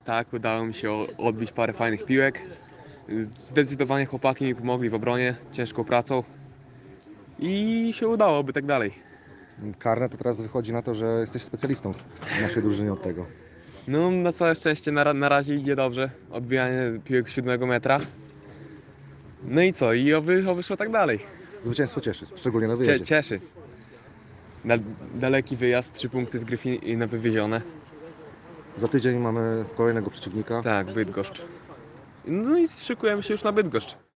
Tak, udało mi się odbić parę fajnych piłek. Zdecydowanie chłopaki mi pomogli w obronie, ciężką pracą i się udało, by tak dalej. Karne to teraz wychodzi na to, że jesteś specjalistą w naszej drużynie od tego. No, na całe szczęście na razie idzie dobrze. Odbijanie piłek z 7 metra. No i co? I oby szło tak dalej. Zwycięstwo cieszy, szczególnie na wyjeździe. Cieszy. Daleki wyjazd, 3 punkty z Gryfina wywiezione. Za tydzień mamy kolejnego przeciwnika. Tak, Bydgoszcz. No i szykujemy się już na Bydgoszcz.